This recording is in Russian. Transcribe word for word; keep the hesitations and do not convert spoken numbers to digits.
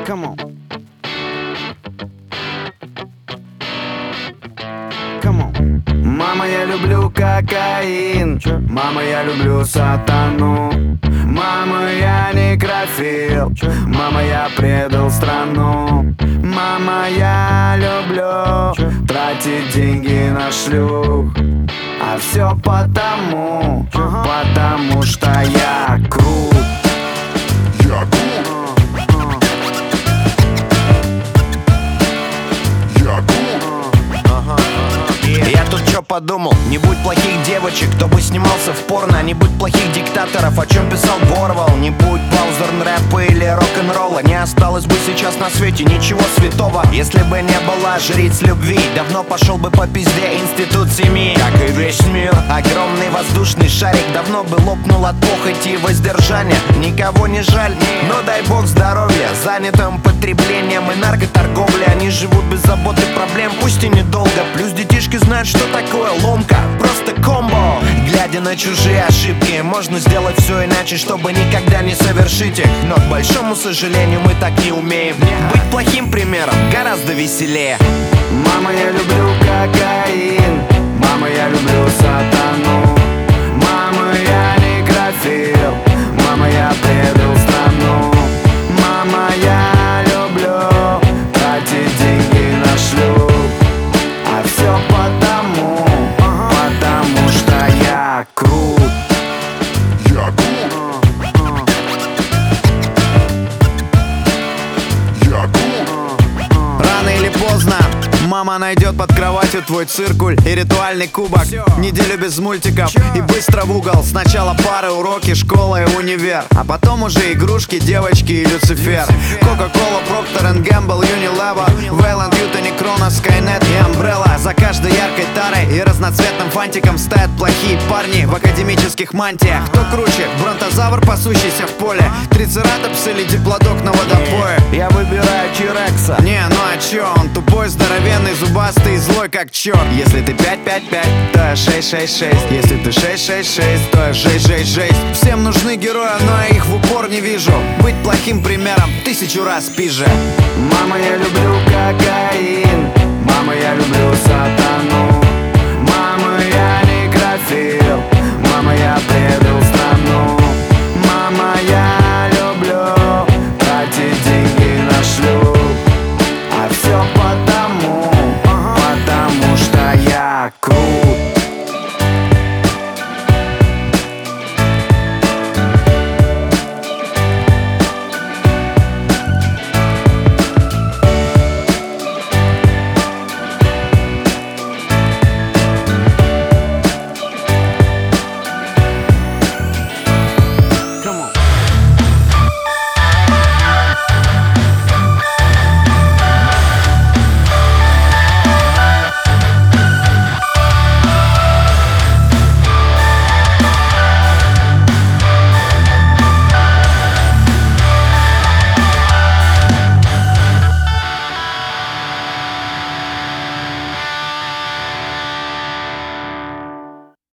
Come on. Come on. Мама, я люблю кокаин. Мама, я люблю сатану. Мама, я некрофил. Мама, я предал страну. Мама, я люблю тратить деньги на шлюх. А все потому, потому что я крут. Я крут. Я крут. Я тут чё подумал, не будь плохих девочек, кто бы снимался в порно. Не будь плохих диктаторов, о чем писал Горвал. Не будь паузерн рэпа или рок-н-ролла, не осталось бы сейчас на свете ничего святого. Если бы не было жриц любви, давно пошел бы по пизде институт семьи. Как и весь мир, огромный воздушный шарик давно бы лопнул от похоти и воздержания. Никого не жаль, но дай бог здоровья занятым потреблением и наркоторговлей. Они живут без забот и проблем, пусть и недолго. Плюс детишки знают, что такое ломка, просто комбо. Глядя на чужие ошибки, можно сделать все иначе, чтобы никогда не совершить их. Но, к большому сожалению, мы так не умеем. Быть плохим примером гораздо веселее. Мама, я люблю кокаин. Мама, я люблю сатану. Мама, я некрофил. Мама, я предал страну. Мама, я люблю тратить деньги на шлюх. А все потому, потому что я крут. Я крут. Я крут. Рано или поздно мама найдет под кроватью твой циркуль и ритуальный кубок. Неделю без мультиков и быстро в угол. Сначала пары, уроки, школа и универ, а потом уже игрушки, девочки и Люцифер. Кока-кола, Проктор энд Гэмбл, Unilever, Вейланд, Ютани, Кронос, Скайнет и Umbrella. За каждой яркой тарой и разноцветным фантиком стоят плохие парни в академических мантиях. Кто круче, бронтозавр, пасущийся в поле, трицератопс или диплодок на водопое? Я выбираю Тирекса. Не, ну а чё, он тупой, здоровенный, зубастый и злой как черт. Если ты пять пять пять, то я шесть шесть шесть. Если ты шесть шесть шесть, то я шесть шесть шесть. Всем нужны герои, но я их в упор не вижу. Быть плохим примером тысячу раз пизже. Мама, я люблю кокаин. Мама, я люблю сатану.